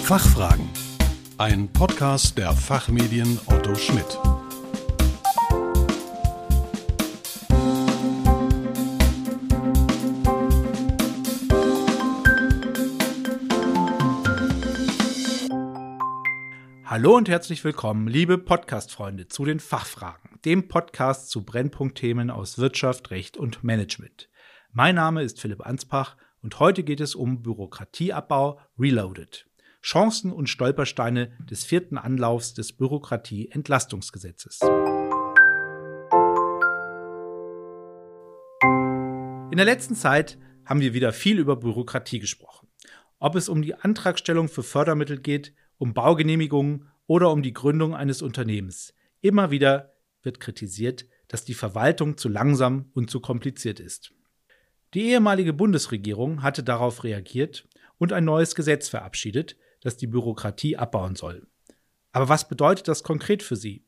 Fachfragen. Ein Podcast der Fachmedien Otto Schmidt. Hallo und herzlich willkommen, liebe Podcast-Freunde, zu den Fachfragen, dem Podcast zu Brennpunktthemen aus Wirtschaft, Recht und Management. Mein Name ist Philipp Anspach und heute geht es um Bürokratieabbau Reloaded. Chancen und Stolpersteine des 4. Anlaufs des Bürokratieentlastungsgesetzes. In der letzten Zeit haben wir wieder viel über Bürokratie gesprochen. Ob es um die Antragstellung für Fördermittel geht, um Baugenehmigungen oder um die Gründung eines Unternehmens. Immer wieder wird kritisiert, dass die Verwaltung zu langsam und zu kompliziert ist. Die ehemalige Bundesregierung hatte darauf reagiert und ein neues Gesetz verabschiedet, das die Bürokratie abbauen soll. Aber was bedeutet das konkret für Sie?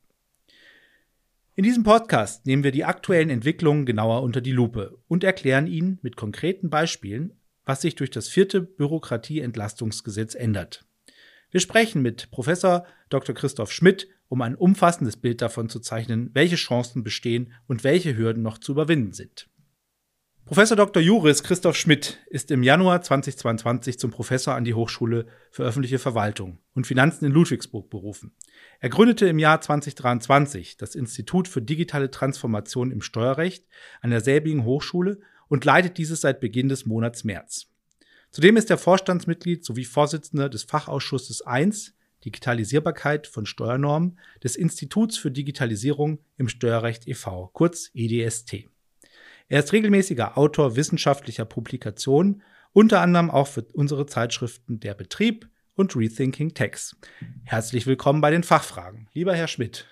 In diesem Podcast nehmen wir die aktuellen Entwicklungen genauer unter die Lupe und erklären Ihnen mit konkreten Beispielen, was sich durch das 4. Bürokratieentlastungsgesetz ändert. Wir sprechen mit Professor Dr. Christoph Schmidt, um ein umfassendes Bild davon zu zeichnen, welche Chancen bestehen und welche Hürden noch zu überwinden sind. Professor Dr. Juris Christoph Schmidt ist im Januar 2022 zum Professor an die Hochschule für öffentliche Verwaltung und Finanzen in Ludwigsburg berufen. Er gründete im Jahr 2023 das Institut für digitale Transformation im Steuerrecht an derselbigen Hochschule und leitet dieses seit Beginn des Monats März. Zudem ist er Vorstandsmitglied sowie Vorsitzender des Fachausschusses 1 Digitalisierbarkeit von Steuernormen des Instituts für Digitalisierung im Steuerrecht e.V., kurz EDST. Er ist regelmäßiger Autor wissenschaftlicher Publikationen, unter anderem auch für unsere Zeitschriften Der Betrieb und Rethinking Tax. Herzlich willkommen bei den Fachfragen. Lieber Herr Schmidt.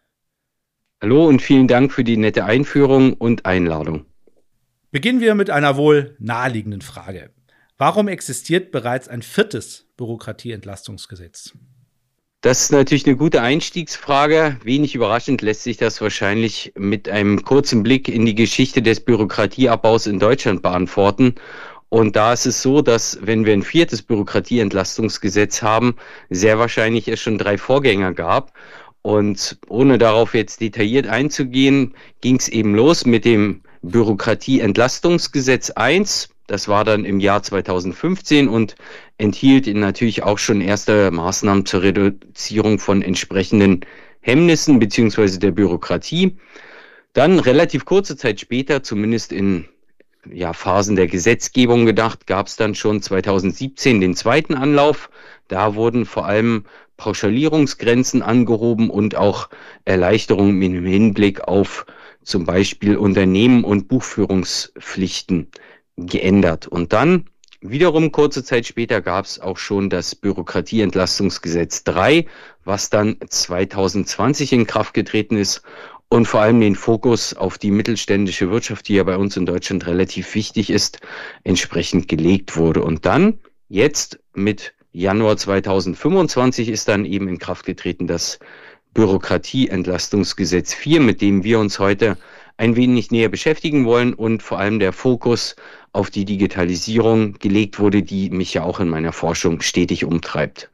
Hallo und vielen Dank für die nette Einführung und Einladung. Beginnen wir mit einer wohl naheliegenden Frage. Warum existiert bereits ein 4. Bürokratieentlastungsgesetz? Das ist natürlich eine gute Einstiegsfrage. Wenig überraschend lässt sich das wahrscheinlich mit einem kurzen Blick in die Geschichte des Bürokratieabbaus in Deutschland beantworten. Und da ist es so, dass wenn wir ein 4. Bürokratieentlastungsgesetz haben, sehr wahrscheinlich es schon 3 Vorgänger gab. Und ohne darauf jetzt detailliert einzugehen, ging es eben los mit dem Bürokratieentlastungsgesetz 1. Das war dann im Jahr 2015 und enthielt natürlich auch schon erste Maßnahmen zur Reduzierung von entsprechenden Hemmnissen bzw. der Bürokratie. Dann relativ kurze Zeit später, zumindest in Phasen der Gesetzgebung gedacht, gab es dann schon 2017 den 2. Anlauf. Da wurden vor allem Pauschalierungsgrenzen angehoben und auch Erleichterungen im Hinblick auf zum Beispiel Unternehmen und Buchführungspflichten geändert. Und dann, wiederum kurze Zeit später, gab es auch schon das Bürokratieentlastungsgesetz 3, was dann 2020 in Kraft getreten ist und vor allem den Fokus auf die mittelständische Wirtschaft, die ja bei uns in Deutschland relativ wichtig ist, entsprechend gelegt wurde. Und dann, jetzt mit Januar 2025, ist dann eben in Kraft getreten das Bürokratieentlastungsgesetz 4, mit dem wir uns heute ein wenig näher beschäftigen wollen und vor allem der Fokus auf die Digitalisierung gelegt wurde, die mich ja auch in meiner Forschung stetig umtreibt.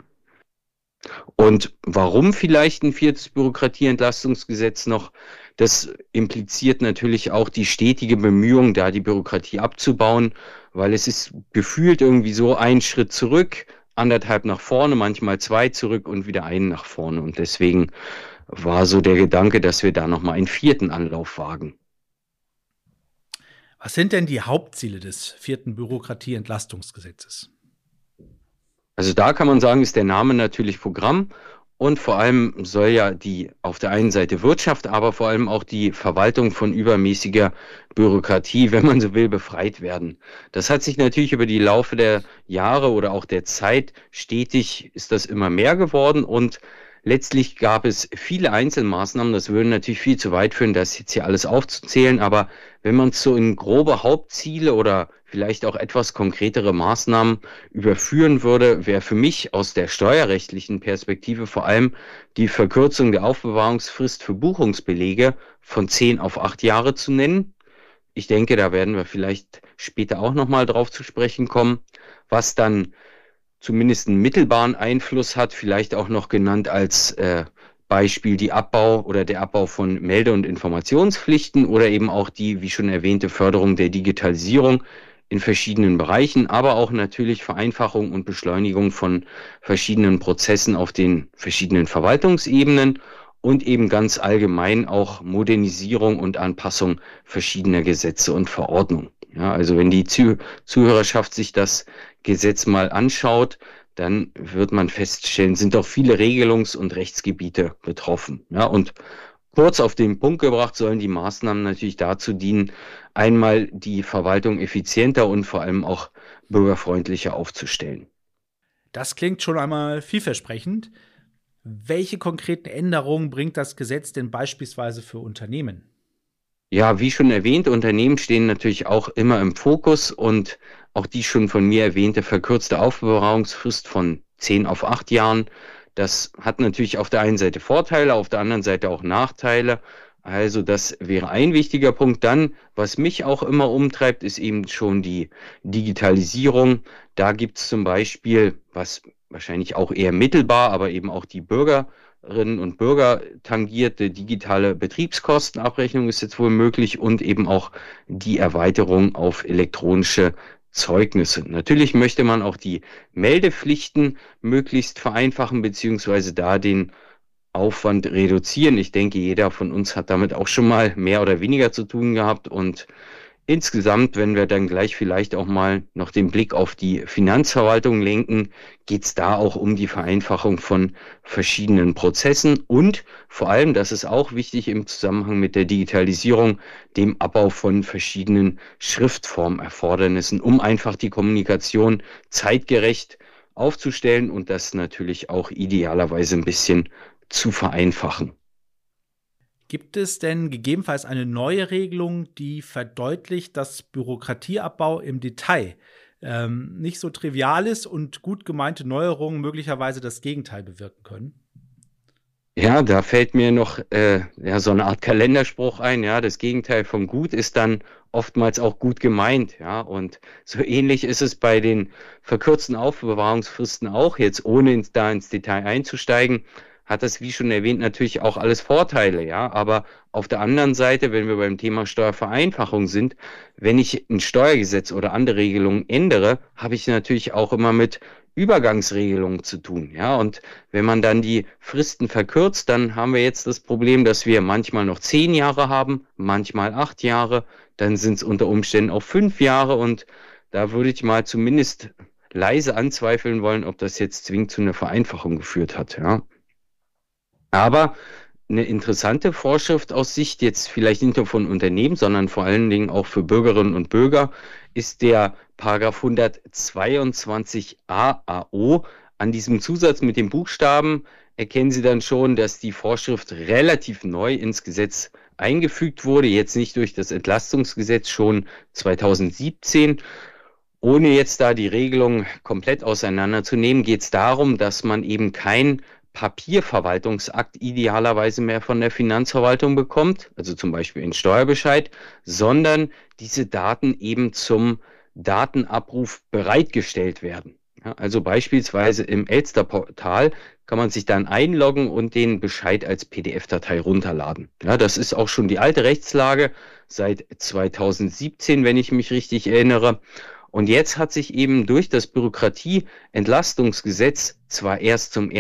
Und warum vielleicht ein 4. Bürokratieentlastungsgesetz noch? Das impliziert natürlich auch die stetige Bemühung, da die Bürokratie abzubauen, weil es ist gefühlt irgendwie so ein Schritt zurück, 1,5 nach vorne, manchmal 2 zurück und wieder 1 nach vorne. Und deswegen war so der Gedanke, dass wir da nochmal einen 4. Anlauf wagen. Was sind denn die Hauptziele des 4. Bürokratieentlastungsgesetzes? Also da kann man sagen, ist der Name natürlich Programm und vor allem soll ja die auf der einen Seite Wirtschaft, aber vor allem auch die Verwaltung von übermäßiger Bürokratie, wenn man so will, befreit werden. Das hat sich natürlich über die Laufe der Jahre oder auch der Zeit stetig ist das immer mehr geworden und letztlich gab es viele Einzelmaßnahmen, das würde natürlich viel zu weit führen, das jetzt hier alles aufzuzählen, aber wenn man so in grobe Hauptziele oder vielleicht auch etwas konkretere Maßnahmen überführen würde, wäre für mich aus der steuerrechtlichen Perspektive vor allem die Verkürzung der Aufbewahrungsfrist für Buchungsbelege von 10 auf 8 Jahre zu nennen. Ich denke, da werden wir vielleicht später auch nochmal drauf zu sprechen kommen, was dann zumindest einen mittelbaren Einfluss hat, vielleicht auch noch genannt als Beispiel der Abbau von Melde- und Informationspflichten oder eben auch die, wie schon erwähnte, Förderung der Digitalisierung in verschiedenen Bereichen, aber auch natürlich Vereinfachung und Beschleunigung von verschiedenen Prozessen auf den verschiedenen Verwaltungsebenen und eben ganz allgemein auch Modernisierung und Anpassung verschiedener Gesetze und Verordnungen. Ja, also wenn die Zuhörerschaft sich das Gesetz mal anschaut, dann wird man feststellen, sind doch viele Regelungs- und Rechtsgebiete betroffen. Ja, und kurz auf den Punkt gebracht sollen die Maßnahmen natürlich dazu dienen, einmal die Verwaltung effizienter und vor allem auch bürgerfreundlicher aufzustellen. Das klingt schon einmal vielversprechend. Welche konkreten Änderungen bringt das Gesetz denn beispielsweise für Unternehmen? Ja, wie schon erwähnt, Unternehmen stehen natürlich auch immer im Fokus und auch die schon von mir erwähnte verkürzte Aufbewahrungsfrist von 10 auf 8 Jahren. Das hat natürlich auf der einen Seite Vorteile, auf der anderen Seite auch Nachteile. Also das wäre ein wichtiger Punkt. Dann, was mich auch immer umtreibt, ist eben schon die Digitalisierung. Da gibt es zum Beispiel, was wahrscheinlich auch eher mittelbar, aber eben auch die Bürgerinnen und Bürger tangierte digitale Betriebskostenabrechnung ist jetzt wohl möglich und eben auch die Erweiterung auf elektronische Zeugnisse. Natürlich möchte man auch die Meldepflichten möglichst vereinfachen, beziehungsweise da den Aufwand reduzieren. Ich denke, jeder von uns hat damit auch schon mal mehr oder weniger zu tun gehabt und insgesamt, wenn wir dann gleich vielleicht auch mal noch den Blick auf die Finanzverwaltung lenken, geht es da auch um die Vereinfachung von verschiedenen Prozessen und vor allem, das ist auch wichtig im Zusammenhang mit der Digitalisierung, dem Abbau von verschiedenen Schriftformerfordernissen, um einfach die Kommunikation zeitgerecht aufzustellen und das natürlich auch idealerweise ein bisschen zu vereinfachen. Gibt es denn gegebenenfalls eine neue Regelung, die verdeutlicht, dass Bürokratieabbau im Detail nicht so trivial ist und gut gemeinte Neuerungen möglicherweise das Gegenteil bewirken können? Ja, da fällt mir noch so eine Art Kalenderspruch ein. Ja, das Gegenteil von gut ist dann oftmals auch gut gemeint. Ja, und so ähnlich ist es bei den verkürzten Aufbewahrungsfristen auch. Jetzt ohne ins Detail einzusteigen, hat das, wie schon erwähnt, natürlich auch alles Vorteile. Ja, aber auf der anderen Seite, wenn wir beim Thema Steuervereinfachung sind, wenn ich ein Steuergesetz oder andere Regelungen ändere, habe ich natürlich auch immer mit Übergangsregelungen zu tun. Ja, und wenn man dann die Fristen verkürzt, dann haben wir jetzt das Problem, dass wir manchmal noch 10 Jahre haben, manchmal 8 Jahre, dann sind es unter Umständen auch 5 Jahre und da würde ich mal zumindest leise anzweifeln wollen, ob das jetzt zwingend zu einer Vereinfachung geführt hat. Ja. Aber eine interessante Vorschrift aus Sicht jetzt vielleicht nicht nur von Unternehmen, sondern vor allen Dingen auch für Bürgerinnen und Bürger ist der Paragraph 122a AO. An diesem Zusatz mit den Buchstaben erkennen Sie dann schon, dass die Vorschrift relativ neu ins Gesetz eingefügt wurde, jetzt nicht durch das Entlastungsgesetz, schon 2017. Ohne jetzt da die Regelung komplett auseinanderzunehmen, geht es darum, dass man eben kein Papierverwaltungsakt idealerweise mehr von der Finanzverwaltung bekommt, also zum Beispiel einen Steuerbescheid, sondern diese Daten eben zum Datenabruf bereitgestellt werden. Ja, also beispielsweise im Elster-Portal kann man sich dann einloggen und den Bescheid als PDF-Datei runterladen. Ja, das ist auch schon die alte Rechtslage seit 2017, wenn ich mich richtig erinnere. Und jetzt hat sich eben durch das Bürokratieentlastungsgesetz zwar erst zum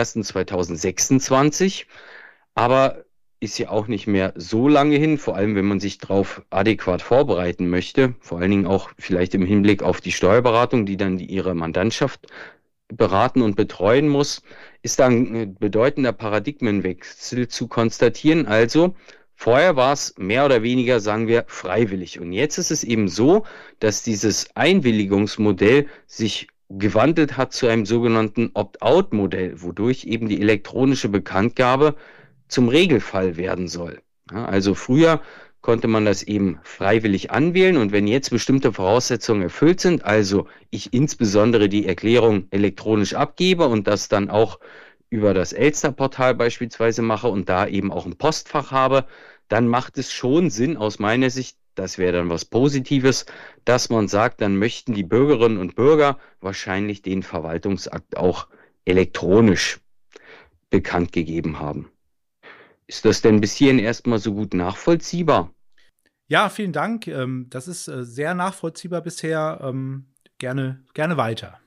01.01.2026, aber ist ja auch nicht mehr so lange hin, vor allem wenn man sich darauf adäquat vorbereiten möchte, vor allen Dingen auch vielleicht im Hinblick auf die Steuerberatung, die dann ihre Mandantschaft beraten und betreuen muss, ist da ein bedeutender Paradigmenwechsel zu konstatieren. Also vorher war es mehr oder weniger, sagen wir, freiwillig. Und jetzt ist es eben so, dass dieses Einwilligungsmodell sich gewandelt hat zu einem sogenannten Opt-out-Modell, wodurch eben die elektronische Bekanntgabe zum Regelfall werden soll. Ja, also früher konnte man das eben freiwillig anwählen und wenn jetzt bestimmte Voraussetzungen erfüllt sind, also ich insbesondere die Erklärung elektronisch abgebe und das dann auch über das Elster-Portal beispielsweise mache und da eben auch ein Postfach habe, dann macht es schon Sinn aus meiner Sicht, das wäre dann was Positives, dass man sagt, dann möchten die Bürgerinnen und Bürger wahrscheinlich den Verwaltungsakt auch elektronisch bekannt gegeben haben. Ist das denn bis hierhin erstmal so gut nachvollziehbar? Ja, vielen Dank. Das ist sehr nachvollziehbar bisher. Gerne weiter.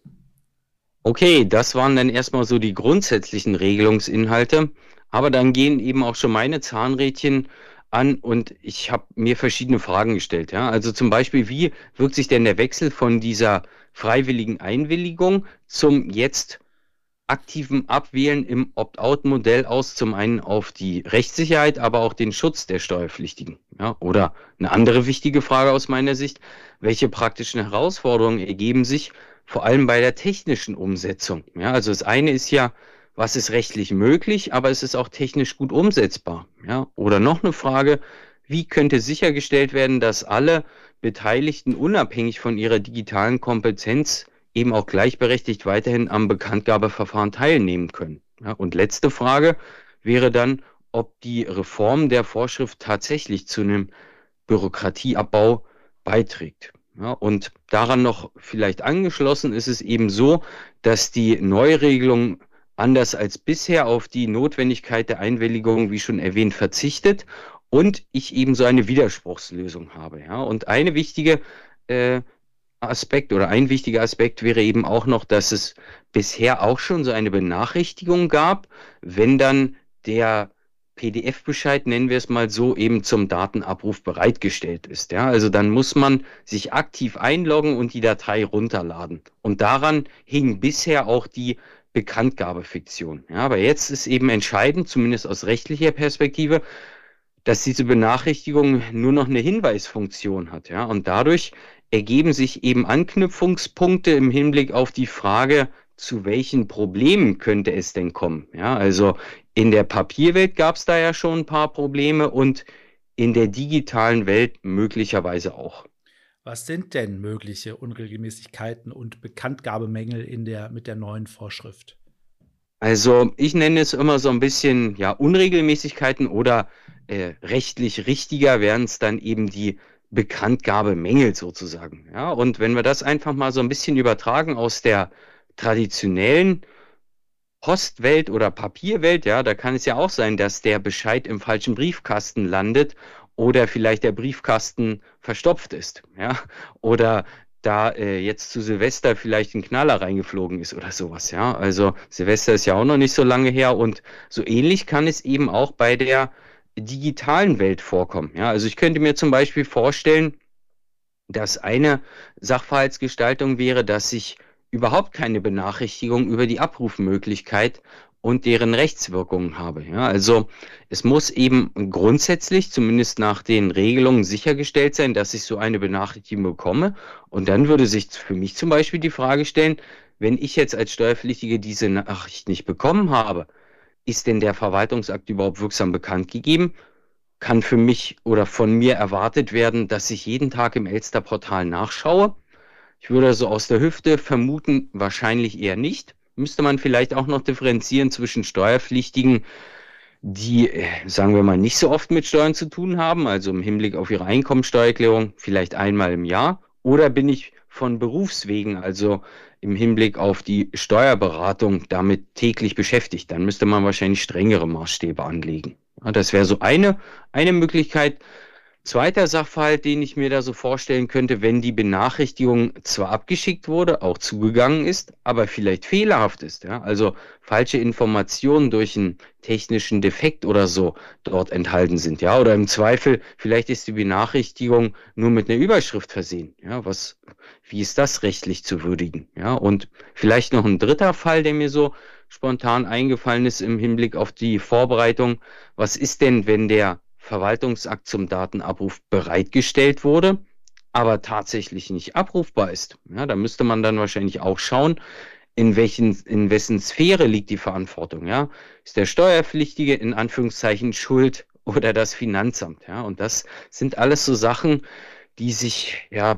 Okay, das waren dann erstmal so die grundsätzlichen Regelungsinhalte, aber dann gehen eben auch schon meine Zahnrädchen an und ich habe mir verschiedene Fragen gestellt. Ja? Also zum Beispiel, wie wirkt sich denn der Wechsel von dieser freiwilligen Einwilligung zum jetzt aktiven Abwählen im Opt-out-Modell aus, zum einen auf die Rechtssicherheit, aber auch den Schutz der Steuerpflichtigen. Ja? Oder eine andere wichtige Frage aus meiner Sicht, welche praktischen Herausforderungen ergeben sich, vor allem bei der technischen Umsetzung. Ja, also das eine ist ja, was ist rechtlich möglich, aber es ist auch technisch gut umsetzbar. Ja, oder noch eine Frage, wie könnte sichergestellt werden, dass alle Beteiligten unabhängig von ihrer digitalen Kompetenz eben auch gleichberechtigt weiterhin am Bekanntgabeverfahren teilnehmen können. Ja, und letzte Frage wäre dann, ob die Reform der Vorschrift tatsächlich zu einem Bürokratieabbau beiträgt. Ja, und daran noch vielleicht angeschlossen ist es eben so, dass die Neuregelung anders als bisher auf die Notwendigkeit der Einwilligung, wie schon erwähnt, verzichtet und ich eben so eine Widerspruchslösung habe. Ja, und ein wichtiger Aspekt wäre eben auch noch, dass es bisher auch schon so eine Benachrichtigung gab, wenn dann der PDF-Bescheid, nennen wir es mal so, eben zum Datenabruf bereitgestellt ist. Ja, also dann muss man sich aktiv einloggen und die Datei runterladen. Und daran hing bisher auch die Bekanntgabefiktion. Ja, aber jetzt ist eben entscheidend, zumindest aus rechtlicher Perspektive, dass diese Benachrichtigung nur noch eine Hinweisfunktion hat. Ja, und dadurch ergeben sich eben Anknüpfungspunkte im Hinblick auf die Frage, zu welchen Problemen könnte es denn kommen? Ja, also in der Papierwelt gab es da ja schon ein paar Probleme und in der digitalen Welt möglicherweise auch. Was sind denn mögliche Unregelmäßigkeiten und Bekanntgabemängel mit der neuen Vorschrift? Also ich nenne es immer so ein bisschen ja Unregelmäßigkeiten oder rechtlich richtiger wären es dann eben die Bekanntgabemängel sozusagen. Ja, und wenn wir das einfach mal so ein bisschen übertragen aus der traditionellen Postwelt oder Papierwelt, ja, da kann es ja auch sein, dass der Bescheid im falschen Briefkasten landet oder vielleicht der Briefkasten verstopft ist, ja, oder da jetzt zu Silvester vielleicht ein Knaller reingeflogen ist oder sowas, ja. Also Silvester ist ja auch noch nicht so lange her und so ähnlich kann es eben auch bei der digitalen Welt vorkommen, ja. Also ich könnte mir zum Beispiel vorstellen, dass eine Sachverhaltsgestaltung wäre, dass ich überhaupt keine Benachrichtigung über die Abrufmöglichkeit und deren Rechtswirkungen habe. Ja, also es muss eben grundsätzlich, zumindest nach den Regelungen, sichergestellt sein, dass ich so eine Benachrichtigung bekomme. Und dann würde sich für mich zum Beispiel die Frage stellen, wenn ich jetzt als Steuerpflichtige diese Nachricht nicht bekommen habe, ist denn der Verwaltungsakt überhaupt wirksam bekannt gegeben? Kann für mich oder von mir erwartet werden, dass ich jeden Tag im Elster-Portal nachschaue? Ich würde so aus der Hüfte vermuten, wahrscheinlich eher nicht. Müsste man vielleicht auch noch differenzieren zwischen Steuerpflichtigen, die, sagen wir mal, nicht so oft mit Steuern zu tun haben, also im Hinblick auf ihre Einkommensteuererklärung vielleicht einmal im Jahr. Oder bin ich von Berufswegen, also im Hinblick auf die Steuerberatung, damit täglich beschäftigt? Dann müsste man wahrscheinlich strengere Maßstäbe anlegen. Ja, das wäre so eine Möglichkeit. Zweiter Sachverhalt, den ich mir da so vorstellen könnte, wenn die Benachrichtigung zwar abgeschickt wurde, auch zugegangen ist, aber vielleicht fehlerhaft ist, ja, also falsche Informationen durch einen technischen Defekt oder so dort enthalten sind, ja, oder im Zweifel, vielleicht ist die Benachrichtigung nur mit einer Überschrift versehen, ja, wie ist das rechtlich zu würdigen, ja, und vielleicht noch ein dritter Fall, der mir so spontan eingefallen ist im Hinblick auf die Vorbereitung, was ist denn, wenn der Verwaltungsakt zum Datenabruf bereitgestellt wurde, aber tatsächlich nicht abrufbar ist. Ja, da müsste man dann wahrscheinlich auch schauen, in wessen Sphäre liegt die Verantwortung. Ja? Ist der Steuerpflichtige in Anführungszeichen schuld oder das Finanzamt? Ja? Und das sind alles so Sachen, die sich ja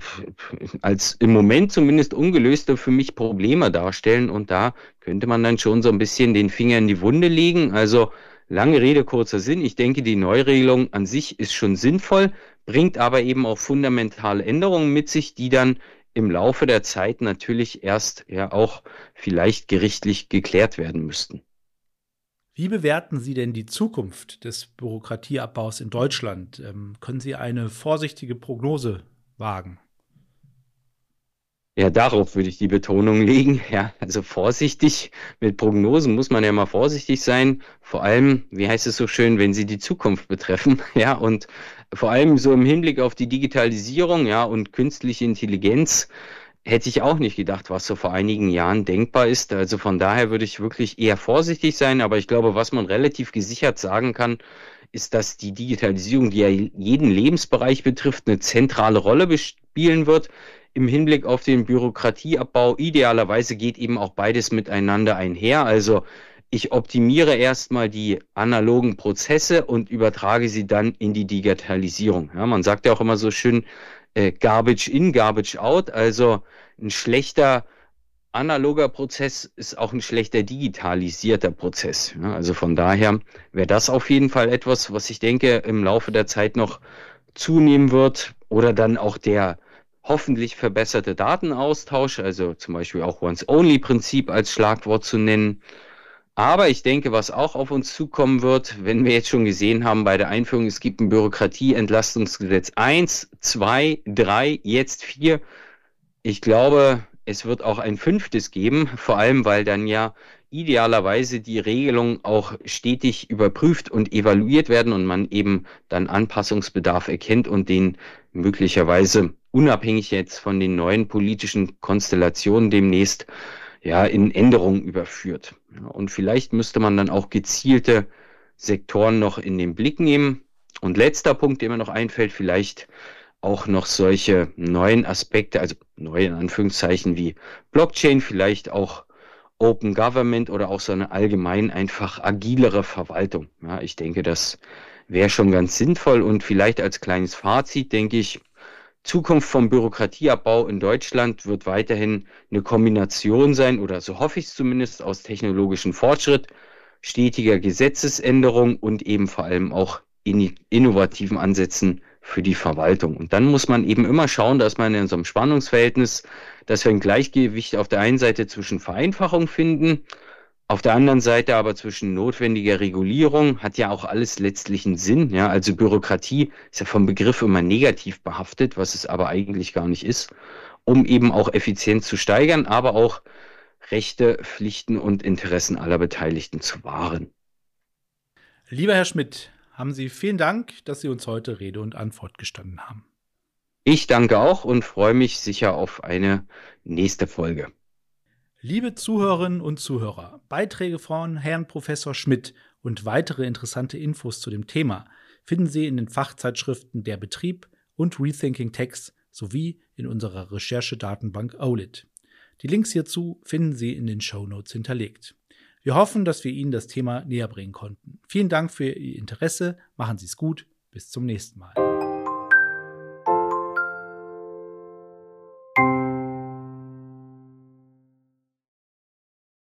als im Moment zumindest ungelöste für mich Probleme darstellen. Und da könnte man dann schon so ein bisschen den Finger in die Wunde legen. Also lange Rede, kurzer Sinn. Ich denke, die Neuregelung an sich ist schon sinnvoll. bringt aber eben auch fundamentale Änderungen mit sich, die dann im Laufe der Zeit natürlich erst ja auch vielleicht gerichtlich geklärt werden müssten. Wie bewerten Sie denn die Zukunft des Bürokratieabbaus in Deutschland? Können Sie eine vorsichtige Prognose wagen? Ja, darauf würde ich die Betonung legen. Ja, also vorsichtig. Mit Prognosen muss man ja mal vorsichtig sein. Vor allem, wie heißt es so schön, wenn sie die Zukunft betreffen. Ja, und vor allem so im Hinblick auf die Digitalisierung, ja, und künstliche Intelligenz hätte ich auch nicht gedacht, was so vor einigen Jahren denkbar ist. Also von daher würde ich wirklich eher vorsichtig sein. Aber ich glaube, was man relativ gesichert sagen kann, ist, dass die Digitalisierung, die ja jeden Lebensbereich betrifft, eine zentrale Rolle spielen wird. Im Hinblick auf den Bürokratieabbau, idealerweise geht eben auch beides miteinander einher. Also ich optimiere erstmal die analogen Prozesse und übertrage sie dann in die Digitalisierung. Ja, man sagt ja auch immer so schön, Garbage in, Garbage out. Also ein schlechter analoger Prozess ist auch ein schlechter digitalisierter Prozess. Ja, also von daher wäre das auf jeden Fall etwas, was ich denke, im Laufe der Zeit noch zunehmen wird. Oder dann auch der hoffentlich verbesserte Datenaustausch, also zum Beispiel auch Once-Only-Prinzip als Schlagwort zu nennen. Aber ich denke, was auch auf uns zukommen wird, wenn wir jetzt schon gesehen haben bei der Einführung, es gibt ein Bürokratieentlastungsgesetz 1, 2, 3, jetzt 4. Ich glaube, es wird auch ein 5. geben, vor allem weil dann ja idealerweise die Regelungen auch stetig überprüft und evaluiert werden und man eben dann Anpassungsbedarf erkennt und den möglicherweise unabhängig jetzt von den neuen politischen Konstellationen demnächst ja in Änderungen überführt. Ja, und vielleicht müsste man dann auch gezielte Sektoren noch in den Blick nehmen. Und letzter Punkt, der mir noch einfällt, vielleicht auch noch solche neuen Aspekte, also neue in Anführungszeichen wie Blockchain, vielleicht auch Open Government oder auch so eine allgemein einfach agilere Verwaltung. Ja, ich denke, das wäre schon ganz sinnvoll und vielleicht als kleines Fazit denke ich, Zukunft vom Bürokratieabbau in Deutschland wird weiterhin eine Kombination sein, oder so hoffe ich es zumindest, aus technologischem Fortschritt, stetiger Gesetzesänderung und eben vor allem auch innovativen Ansätzen für die Verwaltung. Und dann muss man eben immer schauen, dass man in so einem Spannungsverhältnis, dass wir ein Gleichgewicht auf der einen Seite zwischen Vereinfachung finden, auf der anderen Seite aber zwischen notwendiger Regulierung, hat ja auch alles letztlich einen Sinn. Ja, also Bürokratie ist ja vom Begriff immer negativ behaftet, was es aber eigentlich gar nicht ist, um eben auch Effizienz zu steigern, aber auch Rechte, Pflichten und Interessen aller Beteiligten zu wahren. Lieber Herr Schmidt, haben Sie vielen Dank, dass Sie uns heute Rede und Antwort gestanden haben. Ich danke auch und freue mich sicher auf eine nächste Folge. Liebe Zuhörerinnen und Zuhörer, Beiträge von Herrn Professor Schmidt und weitere interessante Infos zu dem Thema finden Sie in den Fachzeitschriften Der Betrieb und Rethinking Text sowie in unserer Recherchedatenbank OLIT. Die Links hierzu finden Sie in den Shownotes hinterlegt. Wir hoffen, dass wir Ihnen das Thema näher bringen konnten. Vielen Dank für Ihr Interesse, machen Sie es gut, bis zum nächsten Mal.